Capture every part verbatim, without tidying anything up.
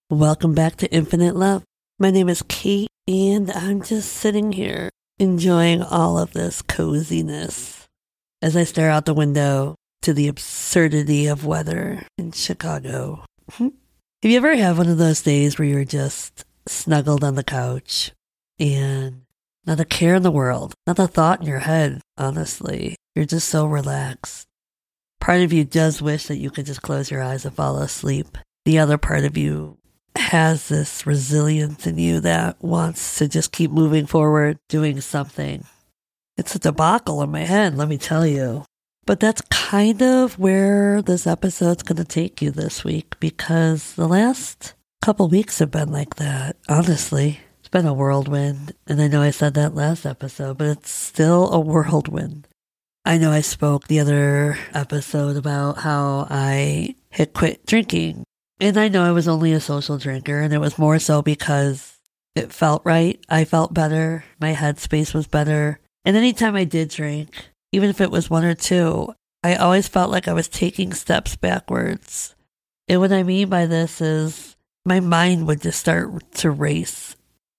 Welcome back to Infinite Love. My name is Kate, and I'm just sitting here enjoying all of this coziness as I stare out the window to the absurdity of weather in Chicago. Have you ever had one of those days where you're just snuggled on the couch and not a care in the world, not a thought in your head, honestly. You're just so relaxed. Part of you does wish that you could just close your eyes and fall asleep. The other part of you has this resilience in you that wants to just keep moving forward, doing something. It's a debacle in my head, let me tell you. But that's kind of where this episode's going to take you this week, because the last couple weeks have been like that, honestly. It's been a whirlwind, and I know I said that last episode, but it's still a whirlwind. I know I spoke the other episode about how I had quit drinking, and I know I was only a social drinker, and it was more so because it felt right. I felt better. My headspace was better. And anytime I did drink, even if it was one or two, I always felt like I was taking steps backwards. And what I mean by this is my mind would just start to race.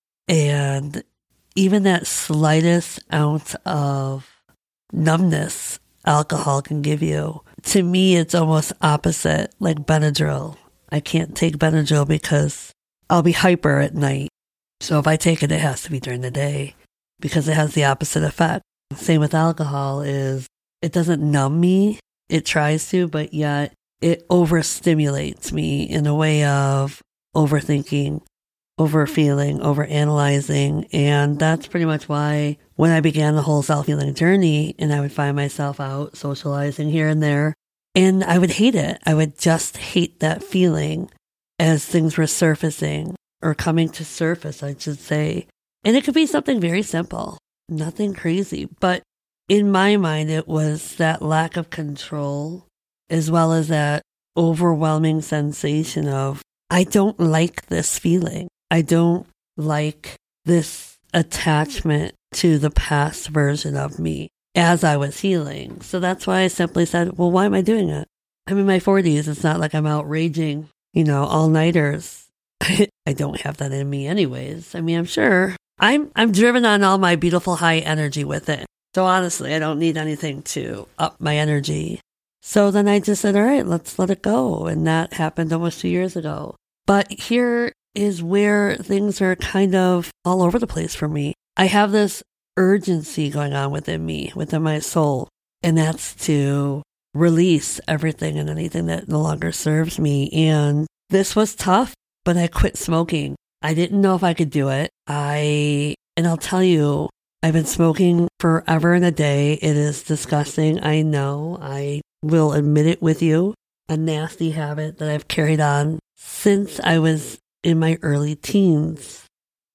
And even that slightest ounce of numbness alcohol can give you, to me, it's almost opposite, like Benadryl. I can't take Benadryl because I'll be hyper at night. So if I take it, it has to be during the day because it has the opposite effect. Same with alcohol is it doesn't numb me. It tries to, but yet it overstimulates me in a way of overthinking, overfeeling, overanalyzing. And that's pretty much why when I began the whole self-healing journey and I would find myself out socializing here and there, and I would hate it. I would just hate that feeling as things were surfacing or coming to surface, I should say. And it could be something very simple, nothing crazy. But in my mind, it was that lack of control as well as that overwhelming sensation of, I don't like this feeling. I don't like this attachment to the past version of me as I was healing. So that's why I simply said, well, why am I doing it? I'm in my forties. It's not like I'm out raging, you know, all-nighters. I don't have that in me anyways. I mean, I'm sure I'm I'm driven on all my beautiful high energy with it. So honestly, I don't need anything to up my energy. So then I just said, all right, let's let it go. And that happened almost two years ago. But here is where things are kind of all over the place for me. I have this urgency going on within me, within my soul, and that's to release everything and anything that no longer serves me. And this was tough, but I quit smoking. I didn't know if I could do it. I, and I'll tell you, I've been smoking forever and a day. It is disgusting. I know. I will admit it with you. A nasty habit that I've carried on since I was in my early teens.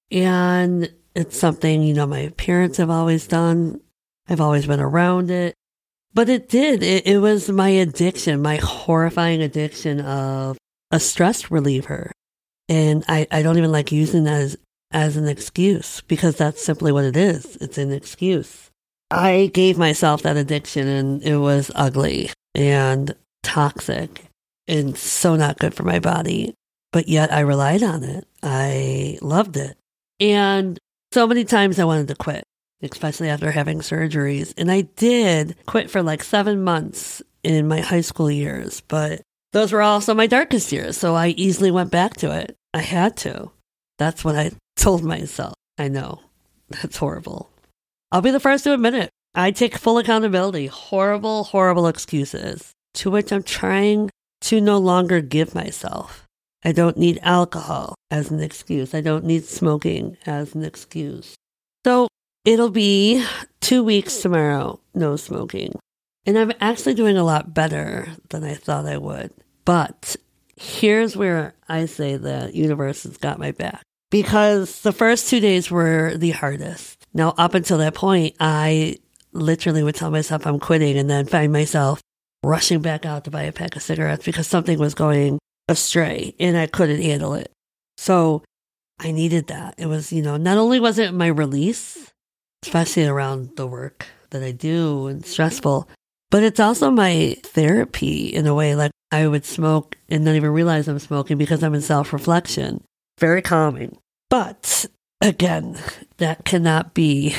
And it's something, you know, my parents have always done. I've always been around it. But it did. It, it was my addiction, my horrifying addiction of a stress reliever. And I, I don't even like using that as, as an excuse because that's simply what it is. It's an excuse. I gave myself that addiction and it was ugly and toxic and so not good for my body. But yet I relied on it. I loved it. And so many times I wanted to quit, especially after having surgeries. And I did quit for like seven months in my high school years, but those were also my darkest years. So I easily went back to it. I had to. That's what I told myself. I know. That's horrible. I'll be the first to admit it. I take full accountability. Horrible, horrible excuses to which I'm trying to no longer give myself. I don't need alcohol as an excuse. I don't need smoking as an excuse. So it'll be two weeks tomorrow, no smoking. And I'm actually doing a lot better than I thought I would. But here's where I say the universe has got my back. Because the first two days were the hardest. Now, up until that point, I literally would tell myself I'm quitting and then find myself rushing back out to buy a pack of cigarettes because something was going astray and I couldn't handle it. So I needed that. It was, you know, not only was it my release, especially around the work that I do and stressful, but it's also my therapy in a way. Like I would smoke and not even realize I'm smoking because I'm in self-reflection. Very calming. But again, that cannot be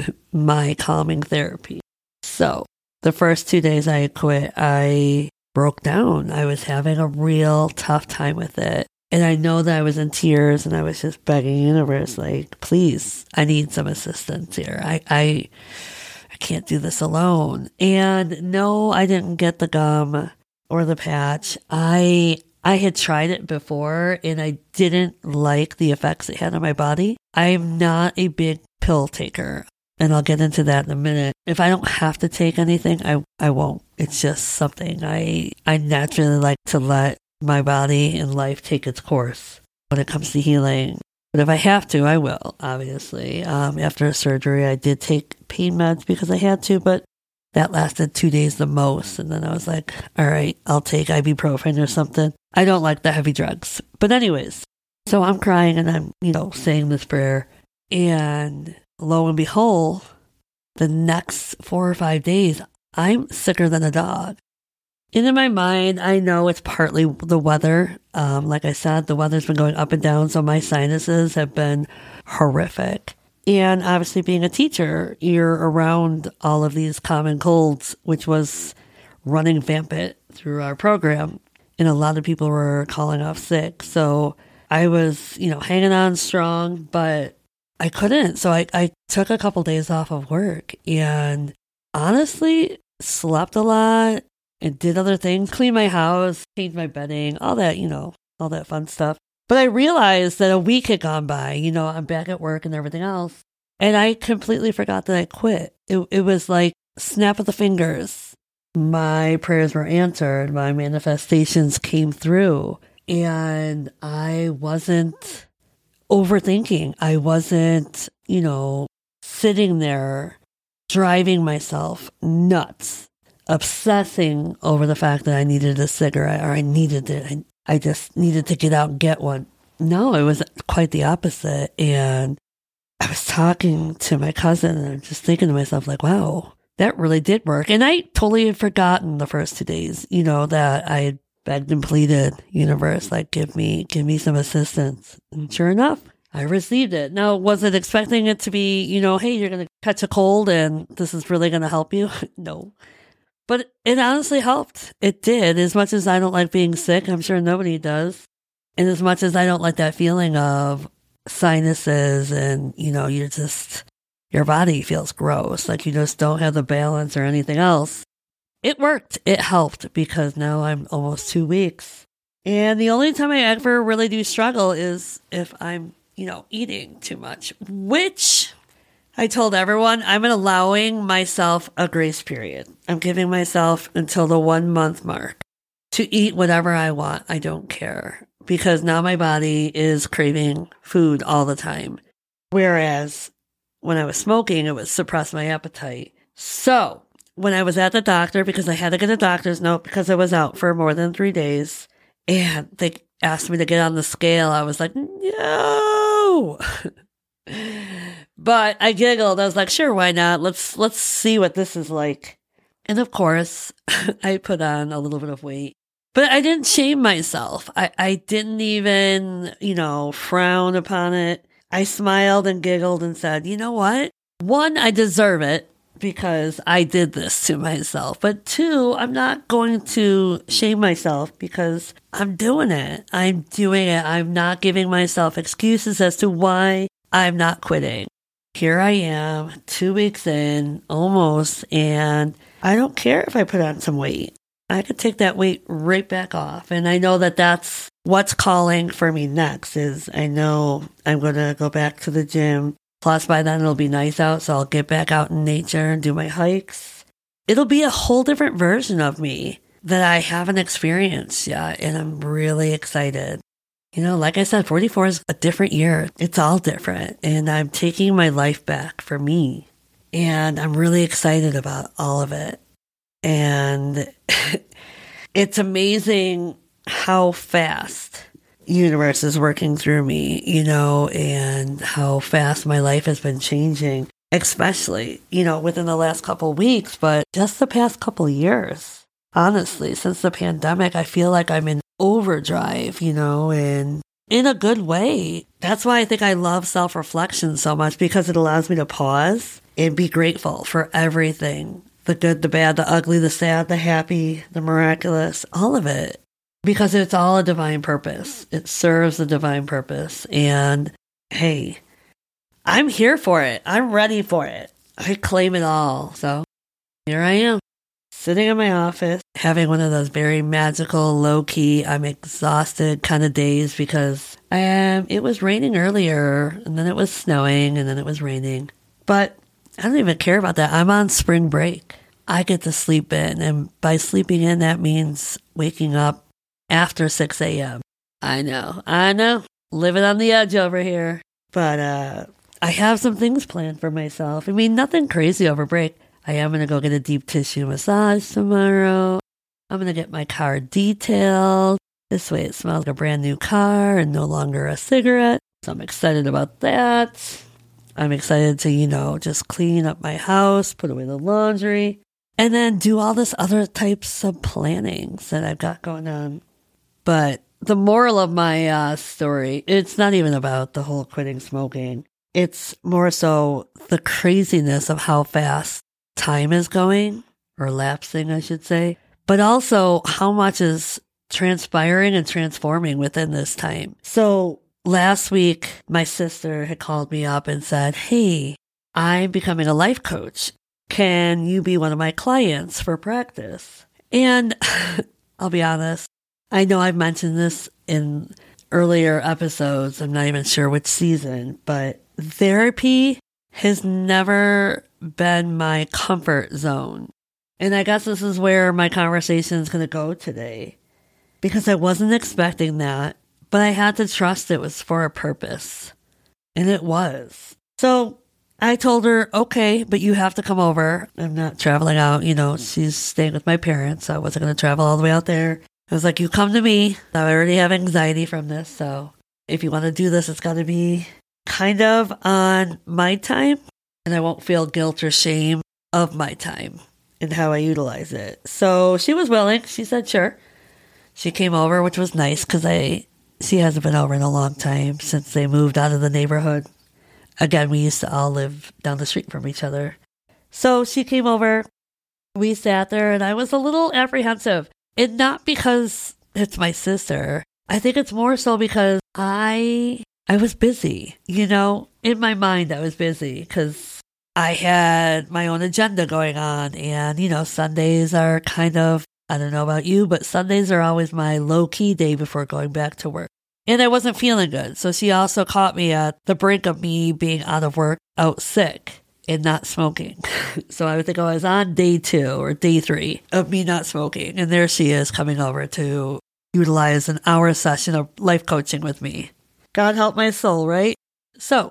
my calming therapy. So the first two days I quit, I broke down. I was having a real tough time with it. And I know that I was in tears and I was just begging the universe, like, please, I need some assistance here. I, I, I can't do this alone. And no, I didn't get the gum or the patch. I, I had tried it before and I didn't like the effects it had on my body. I'm not a big pill taker. And I'll get into that in a minute. If I don't have to take anything, I, I won't. It's just something I, I naturally like to let my body and life take its course when it comes to healing. But if I have to, I will, obviously. Um, after surgery, I did take pain meds because I had to, but that lasted two days the most. And then I was like, all right, I'll take ibuprofen or something. I don't like the heavy drugs. But anyways, so I'm crying and I'm, you know, saying this prayer. And lo and behold, the next four or five days, I'm sicker than a dog. And in my mind, I know it's partly the weather. Um, like I said, the weather's been going up and down, so my sinuses have been horrific. And obviously being a teacher, you're around all of these common colds, which was running rampant through our program. And a lot of people were calling off sick. So I was, you know, hanging on strong, but I couldn't. So I, I took a couple days off of work and honestly slept a lot and did other things, cleaned my house, changed my bedding, all that, you know, all that fun stuff. But I realized that a week had gone by, you know, I'm back at work and everything else. And I completely forgot that I quit. It, it was like snap of the fingers. My prayers were answered. My manifestations came through. And I wasn't overthinking. I wasn't, you know, sitting there driving myself nuts, obsessing over the fact that I needed a cigarette or I needed it. I, I just needed to get out and get one. No, it was quite the opposite. And I was talking to my cousin and I'm just thinking to myself like, wow, that really did work. And I totally had forgotten the first two days, you know, that I had begged and pleaded, universe, like, give me, give me some assistance. And sure enough, I received it. Now, wasn't expecting it to be, you know, hey, you're going to catch a cold and this is really going to help you. No. But it honestly helped. It did. As much as I don't like being sick, I'm sure nobody does. And as much as I don't like that feeling of sinuses and, you know, you're just, your body feels gross. Like you just don't have the balance or anything else. It worked. It helped because now I'm almost two weeks. And the only time I ever really do struggle is if I'm, you know, eating too much, which I told everyone I'm allowing myself a grace period. I'm giving myself until the one month mark to eat whatever I want. I don't care because now my body is craving food all the time. Whereas when I was smoking, it would suppress my appetite. So when I was at the doctor, because I had to get a doctor's note because I was out for more than three days and they asked me to get on the scale, I was like, no. But I giggled. I was like, sure, why not? Let's let's see what this is like. And of course, I put on a little bit of weight. But I didn't shame myself. I, I didn't even, you know, frown upon it. I smiled and giggled and said, you know what? One, I deserve it because I did this to myself. But two, I'm not going to shame myself because I'm doing it. I'm doing it. I'm not giving myself excuses as to why I'm not quitting. Here I am, two weeks in, almost, and I don't care if I put on some weight. I could take that weight right back off. And I know that that's what's calling for me next is I know I'm going to go back to the gym. Plus, by then it'll be nice out, so I'll get back out in nature and do my hikes. It'll be a whole different version of me that I haven't experienced yet, and I'm really excited. You know, like I said, forty-four is a different year. It's all different. And I'm taking my life back for me. And I'm really excited about all of it. And it's amazing how fast the universe is working through me, you know, and how fast my life has been changing, especially, you know, within the last couple of weeks, but just the past couple of years. honestly, since the pandemic, I feel like I'm in overdrive, you know, and in a good way. That's why I think I love self-reflection so much, because it allows me to pause and be grateful for everything. The good, the bad, the ugly, the sad, the happy, the miraculous, all of it. Because it's all a divine purpose. It serves a divine purpose. And hey, I'm here for it. I'm ready for it. I claim it all. So here I am, sitting in my office, having one of those very magical, low-key, I'm exhausted kind of days, because um, it was raining earlier, and then it was snowing, and then it was raining. But I don't even care about that. I'm on spring break. I get to sleep in, and by sleeping in, that means waking up after six a.m. I know, I know, living on the edge over here. But uh, I have some things planned for myself. I mean, nothing crazy over break. I am going to go get a deep tissue massage tomorrow. I'm going to get my car detailed. This way it smells like a brand new car and no longer a cigarette. So I'm excited about that. I'm excited to, you know, just clean up my house, put away the laundry, and then do all this other types of plannings that I've got going on. But the moral of my uh, story, it's not even about the whole quitting smoking. It's more so the craziness of how fast time is going, or lapsing, I should say, but also how much is transpiring and transforming within this time. So last week, my sister had called me up and said, hey, I'm becoming a life coach. Can you be one of my clients for practice? And I'll be honest, I know I've mentioned this in earlier episodes. I'm not even sure which season, but therapy has never been my comfort zone. And I guess this is where my conversation is going to go today, because I wasn't expecting that, but I had to trust it was for a purpose. And it was. So I told her, okay, but you have to come over. I'm not traveling out. You know, she's staying with my parents. So I wasn't going to travel all the way out there. I was like, you come to me. I already have anxiety from this. So if you want to do this, it's got to be kind of on my time. And I won't feel guilt or shame of my time and how I utilize it. So she was willing. She said, sure. She came over, which was nice, because I she hasn't been over in a long time since they moved out of the neighborhood. Again, we used to all live down the street from each other. So she came over. We sat there, and I was a little apprehensive. And not because it's my sister. I think it's more so because I I was busy. You know, in my mind, I was busy because I had my own agenda going on. And, you know, Sundays are kind of, I don't know about you, but Sundays are always my low-key day before going back to work. And I wasn't feeling good. So she also caught me at the brink of me being out of work, out sick, and not smoking. So I would think I was on day two or day three of me not smoking. And there she is coming over to utilize an hour session of life coaching with me. God help my soul, right? So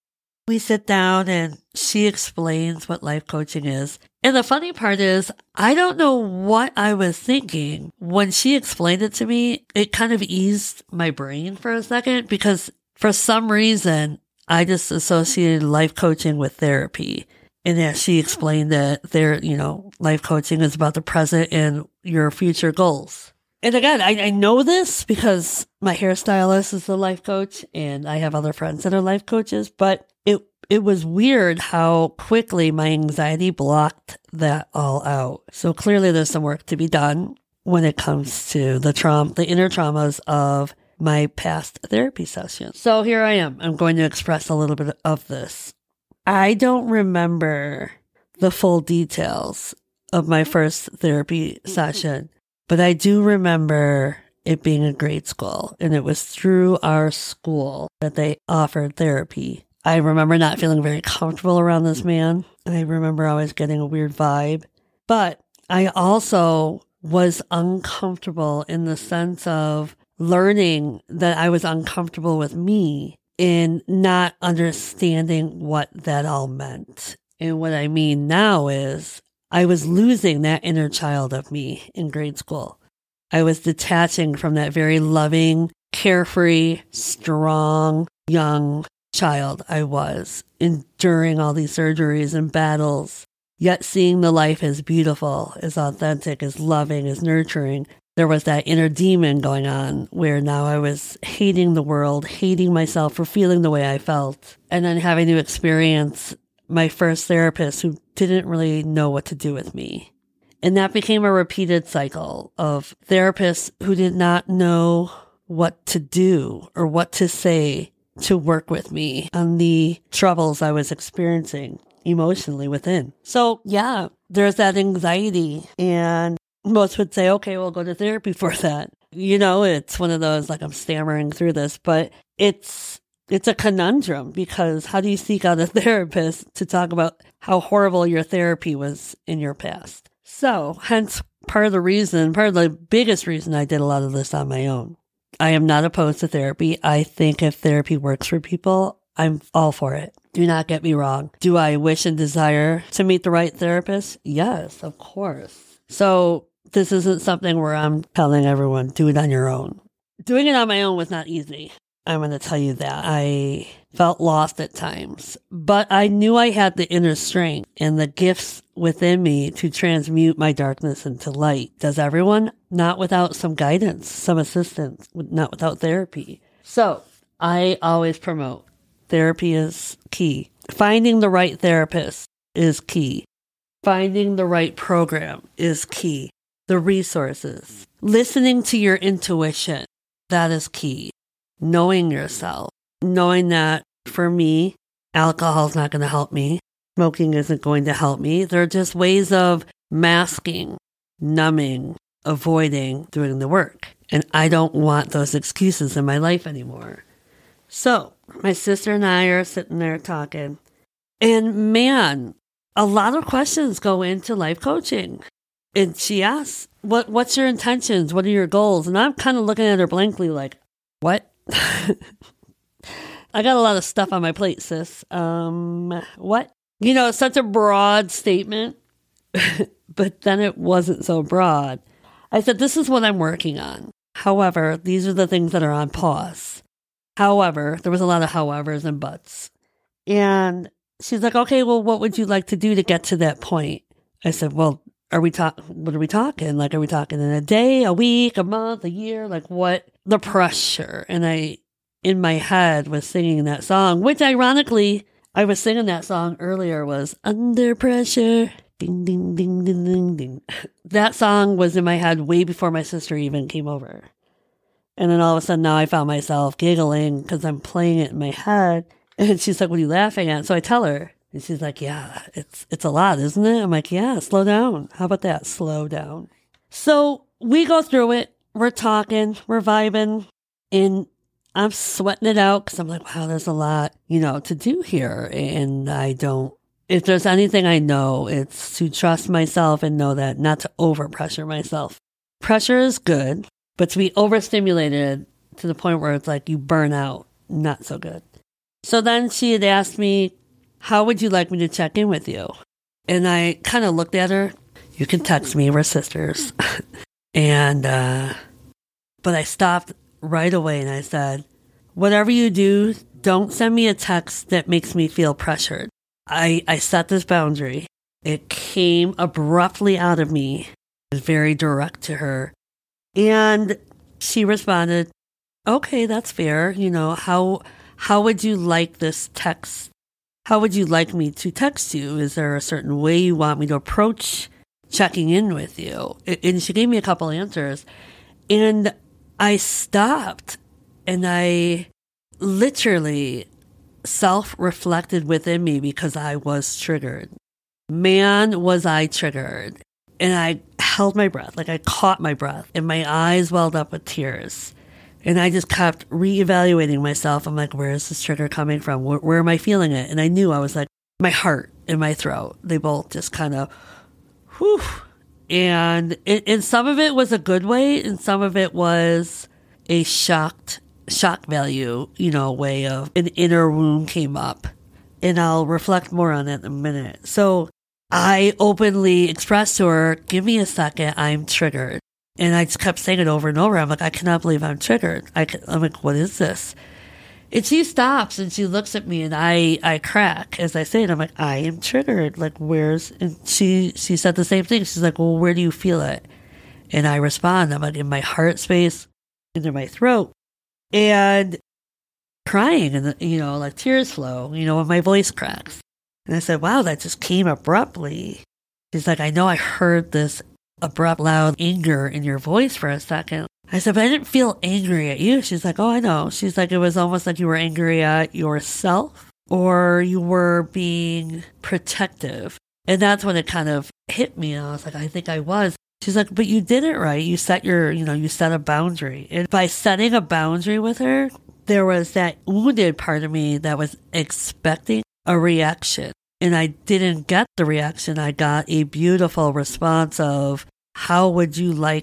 we sit down and she explains what life coaching is. And the funny part is, I don't know what I was thinking. When she explained it to me, it kind of eased my brain for a second, because for some reason, I just associated life coaching with therapy. And as she explained that there, you know, life coaching is about the present and your future goals. And again, I, I know this because my hairstylist is a life coach and I have other friends that are life coaches, but it it was weird how quickly my anxiety blocked that all out. So clearly there's some work to be done when it comes to the trauma, the inner traumas of my past therapy sessions. So here I am. I'm going to express a little bit of this. I don't remember the full details of my first therapy session, but I do remember it being a grade school, and it was through our school that they offered therapy. I remember not feeling very comfortable around this man. I remember always getting a weird vibe, but I also was uncomfortable in the sense of learning that I was uncomfortable with me in not understanding what that all meant. And what I mean now is I was losing that inner child of me in grade school. I was detaching from that very loving, carefree, strong, young child I was, enduring all these surgeries and battles yet seeing the life as beautiful, as authentic, as loving, as nurturing. There was that inner demon going on where now I was hating the world, hating myself for feeling the way I felt, and then having to experience my first therapist who didn't really know what to do with me. And that became a repeated cycle of therapists who did not know what to do or what to say to work with me on the troubles I was experiencing emotionally within. So yeah, there's that anxiety, and most would say, okay, we'll go to therapy for that. You know, it's one of those, like, I'm stammering through this, but it's it's a conundrum, because how do you seek out a therapist to talk about how horrible your therapy was in your past? So hence part of the reason, part of the biggest reason I did a lot of this on my own. I am not opposed to therapy. I think if therapy works for people, I'm all for it. Do not get me wrong. Do I wish and desire to meet the right therapist? Yes, of course. So this isn't something where I'm telling everyone, do it on your own. Doing it on my own was not easy. I'm going to tell you that. I felt lost at times, but I knew I had the inner strength and the gifts within me to transmute my darkness into light. Does everyone? Not without some guidance, some assistance, not without therapy. So I always promote therapy is key. Finding the right therapist is key. Finding the right program is key. The resources, listening to your intuition, that is key. Knowing yourself, knowing that for me, alcohol is not going to help me. Smoking isn't going to help me. They're just ways of masking, numbing, avoiding doing the work. And I don't want those excuses in my life anymore. So my sister and I are sitting there talking, and man, a lot of questions go into life coaching. And she asks, what, what's your intentions? What are your goals? And I'm kind of looking at her blankly like, what? I got a lot of stuff on my plate, sis. Um, what? You know, it's such a broad statement, but then it wasn't so broad. I said, this is what I'm working on. However, these are the things that are on pause. However, there was a lot of howevers and buts. And she's like, okay, well, what would you like to do to get to that point? I said, well, are we talk? What are we talking? Like, are we talking in a day, a week, a month, a year? Like, what? The pressure. And I, in my head, was singing that song, which ironically, I was singing that song earlier, was Under Pressure. Ding, ding, ding, ding, ding, ding. That song was in my head way before my sister even came over. And then all of a sudden now I found myself giggling because I'm playing it in my head. And she's like, what are you laughing at? So I tell her. And she's like, yeah, it's it's a lot, isn't it? I'm like, yeah, slow down. How about that? Slow down. So we go through it. We're talking. We're vibing. And I'm sweating it out because I'm like, wow, there's a lot, you know, to do here. And I don't, if there's anything I know, it's to trust myself and know that not to overpressure myself. Pressure is good, but to be overstimulated to the point where it's like you burn out, not so good. So then she had asked me, how would you like me to check in with you? And I kind of looked at her. You can text me. We're sisters. and, uh, but I stopped right away and I said, whatever you do, don't send me a text that makes me feel pressured. I, I set this boundary. It came abruptly out of me. I was very direct to her. And she responded, okay, that's fair. You know, how, how would you like this text? How would you like me to text you? Is there a certain way you want me to approach checking in with you? And she gave me a couple answers. And I stopped and I literally self-reflected within me because I was triggered. Man, was I triggered. And I held my breath, like I caught my breath, and my eyes welled up with tears. And I just kept reevaluating myself. I'm like, where is this trigger coming from? Where, where am I feeling it? And I knew I was like, my heart and my throat, they both just kind of, whew. And, it, and some of it was a good way, and some of it was a shocked, shock value, you know, way of an inner wound came up. And I'll reflect more on that in a minute. So I openly expressed to her, give me a second, I'm triggered. And I just kept saying it over and over. I'm like, I cannot believe I'm triggered. I can, I'm like, what is this? And she stops and she looks at me and I, I crack as I say it. I'm like, I am triggered. Like, where's, and she, she said the same thing. She's like, well, where do you feel it? And I respond, I'm like, in my heart space, into my throat, and crying, and, you know, like tears flow, you know, when my voice cracks. And I said, wow, that just came abruptly. She's like, I know I heard this abrupt, loud anger in your voice for a second. I said, but I didn't feel angry at you. She's like, oh, I know. She's like, it was almost like you were angry at yourself or you were being protective. And that's when it kind of hit me. And I was like, I think I was. She's like, but you did it right. You set your, you know, you set a boundary. And by setting a boundary with her, there was that wounded part of me that was expecting a reaction. And I didn't get the reaction. I got a beautiful response of, how would you like?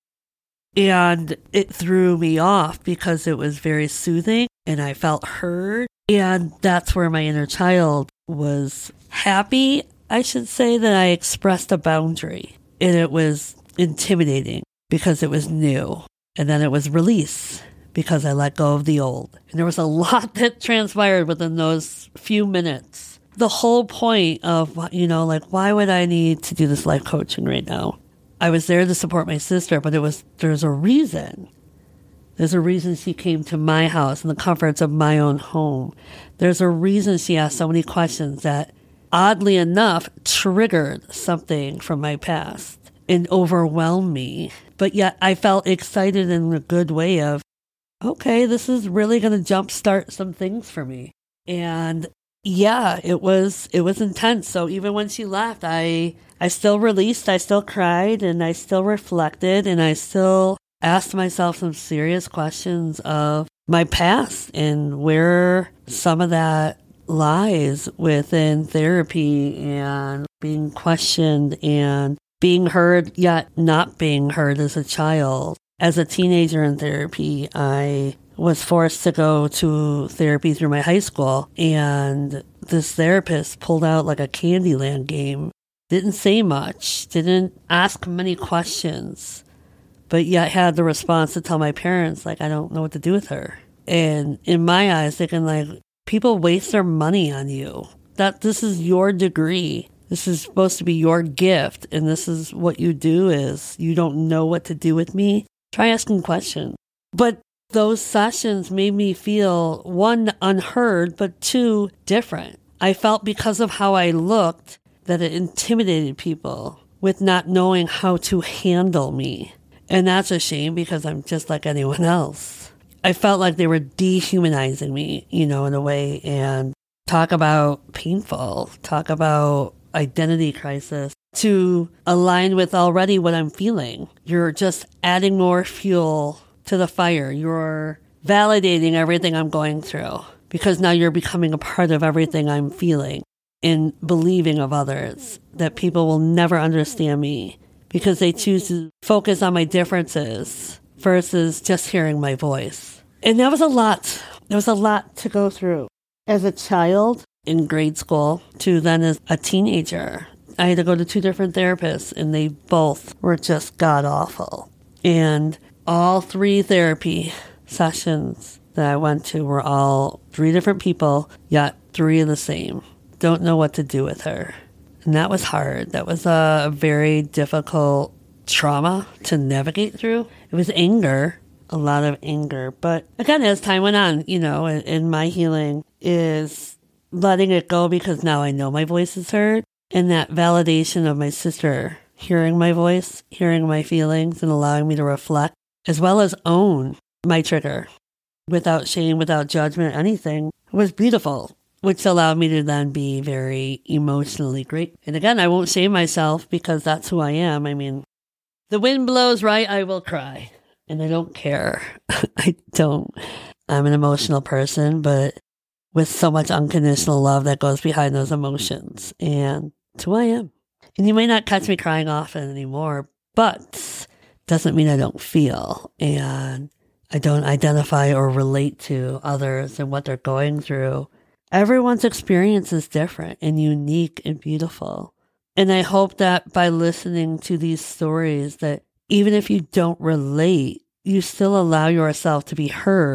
And it threw me off because it was very soothing and I felt heard. And that's where my inner child was happy, I should say, that I expressed a boundary. And it was intimidating because it was new. And then it was release because I let go of the old. And there was a lot that transpired within those few minutes. The whole point of, you know, like, why would I need to do this life coaching right now? I was there to support my sister, but it was, there's a reason. There's a reason she came to my house in the comforts of my own home. There's a reason she asked so many questions that, oddly enough, triggered something from my past and overwhelmed me. But yet I felt excited in a good way of, okay, this is really going to jumpstart some things for me. And yeah, it was, it was intense. So even when she left, I, I still released, I still cried, and I still reflected, and I still asked myself some serious questions of my past and where some of that lies within therapy and being questioned and being heard, yet not being heard as a child. As a teenager in therapy, I was forced to go to therapy through my high school, and this therapist pulled out like a Candyland game. Didn't say much, didn't ask many questions, but yet had the response to tell my parents, like, I don't know what to do with her. And in my eyes, thinking like, people waste their money on you. That this is your degree. This is supposed to be your gift. And this is what you do is you don't know what to do with me. Try asking questions. But those sessions made me feel, one, unheard, but two, different. I felt because of how I looked that it intimidated people with not knowing how to handle me. And that's a shame because I'm just like anyone else. I felt like they were dehumanizing me, you know, in a way. And talk about painful, talk about identity crisis to align with already what I'm feeling. You're just adding more fuel to the fire. You're validating everything I'm going through because now you're becoming a part of everything I'm feeling and believing of others that people will never understand me because they choose to focus on my differences versus just hearing my voice. And that was a lot. There was a lot to go through. As a child in grade school to then as a teenager, I had to go to two different therapists and they both were just god-awful. And all three therapy sessions that I went to were all three different people, yet three of the same. Don't know what to do with her. And that was hard. That was a very difficult trauma to navigate through. It was anger, a lot of anger. But again, as time went on, you know, and, and my healing is letting it go because now I know my voice is heard. And that validation of my sister hearing my voice, hearing my feelings, and allowing me to reflect, as well as own my trigger without shame, without judgment, anything, was beautiful, which allowed me to then be very emotionally great. And again, I won't shame myself because that's who I am. I mean, the wind blows right, I will cry. And I don't care. I don't. I'm an emotional person, but with so much unconditional love that goes behind those emotions. And it's who I am. And you may not catch me crying often anymore, but doesn't mean I don't feel. And I don't identify or relate to others and what they're going through. Everyone's experience is different and unique and beautiful. And I hope that by listening to these stories that even if you don't relate, you still allow yourself to be heard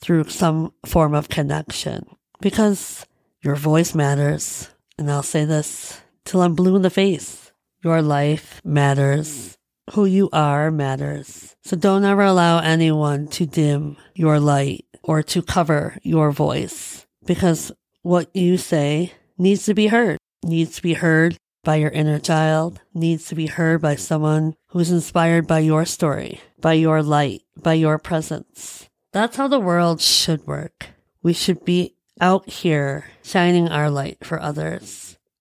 through some form of connection. Because your voice matters. And I'll say this till I'm blue in the face. Your life matters. Who you are matters. So don't ever allow anyone to dim your light or to cover your voice. Because what you say needs to be heard. Needs to be heard by your inner child. Needs to be heard by someone who's inspired by your story, by your light, by your presence. That's how the world should work. We should be out here shining our light for others.